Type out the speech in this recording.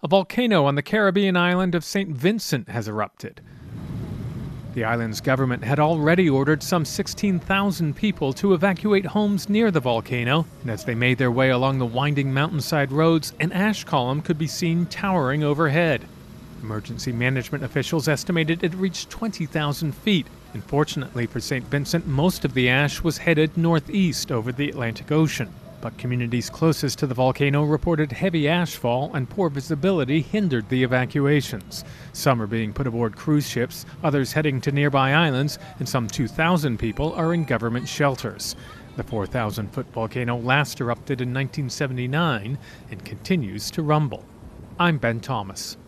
A volcano on the Caribbean island of St. Vincent has erupted. The island's government had already ordered some 16,000 people to evacuate homes near the volcano, and as they made their way along the winding mountainside roads, an ash column could be seen towering overhead. Emergency management officials estimated it reached 20,000 feet, and fortunately for St. Vincent, most of the ash was headed northeast over the Atlantic Ocean. But communities closest to the volcano reported heavy ashfall and poor visibility hindered the evacuations. Some are being put aboard cruise ships, others heading to nearby islands, and some 2,000 people are in government shelters. The 4,000-foot volcano last erupted in 1979 and continues to rumble. I'm Ben Thomas.